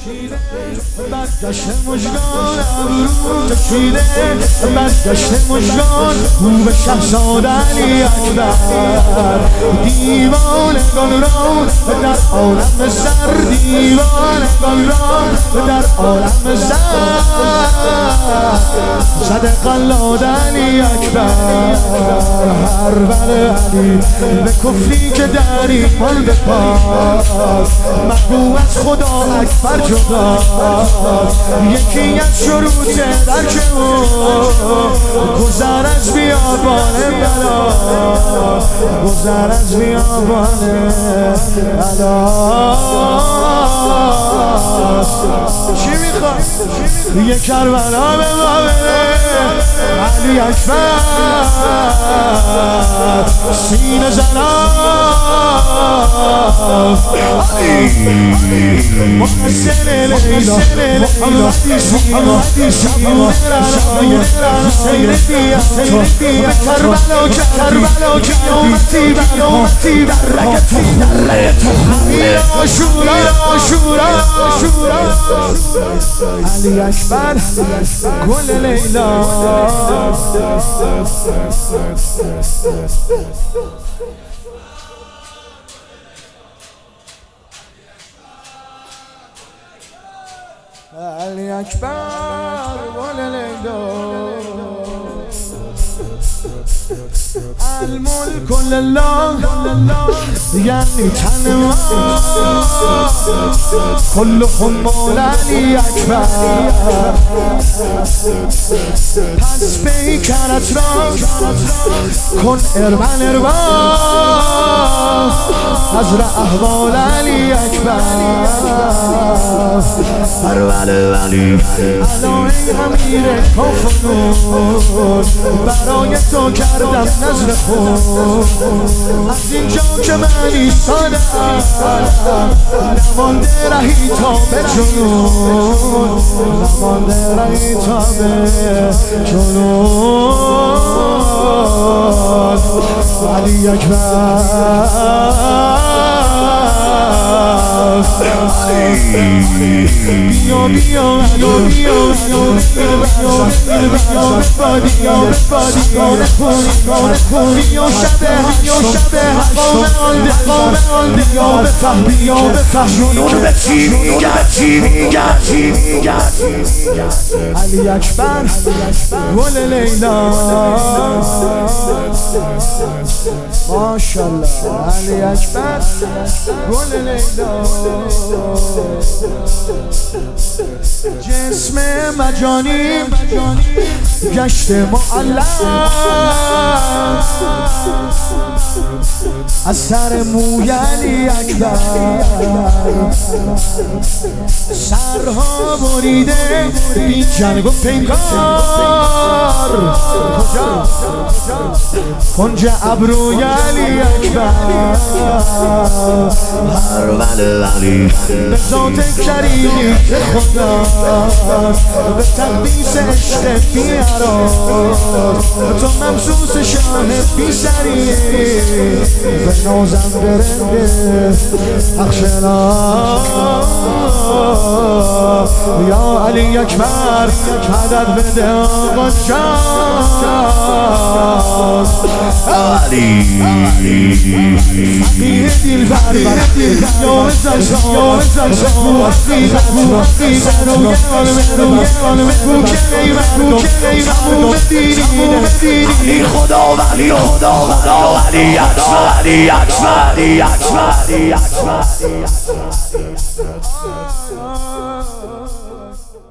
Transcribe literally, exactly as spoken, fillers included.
برگشت مژگان ابرو کشیده، برگشت مژگان رو به شهزاده علی اکبر. دیوانگان را در عالم زر، دیوانگان را در عالم زر زده قلاد علی اکبر. هر بر علی به کفری که در ایمان بپاد، محبوب از خدا اکبر جدا. یکی از شروط درک او گذر از بیابان بلا، گذر از بیابان بلا. چی میخواد؟ یه کربلا به ما بده علی اکبر، سینه زنان محسن لیلا، محمدی سینا، شبونه رنای حسین بیاتو به کربلا که کربلا که قیامتی قیامتی در رگ تو در تو امیر عاشورا عاشورا علی اکبر گل لیلا. علی اکبر گل لیلا. الملک لله یعنی تنها، کلکم مال علی اکبر. پس پیکرت را کن اربن اربا، از احوال علی اکبر. اربن علی علای امیر کافنون، برای تو کردم نظر خود. از اینجا که من ایستادم نمانده رهی تا به جنون، نمانده رهی تا به جنون. علی اکبر بیا بیا بیا بیا بیا شب جنون چی میگه چی میگه چی میگه. علی اکبر گل لیلا. ماشاءالله علی اکبر گل لیلا. جسم مجانی گشت معلق، از سر موی علی اکبر. سرها بریده بی جنگ و پیکار، کجا؟ کنج ابروی علی اکبر. اربن علی به ذات کریمی که خدا به تقدیس عشق بیارا، تو ممسوس شاه بی سری به نازم برنده اخشنا. یا علی اکبر مدد بده آقا جان. علی علی دل بر یا بزن یا بزن سر و گل بگو که ای مردم چمو بدینید. علی خدا ولی خدا خدا علی اکبر علی اکبر علی اکبر علی اکبر.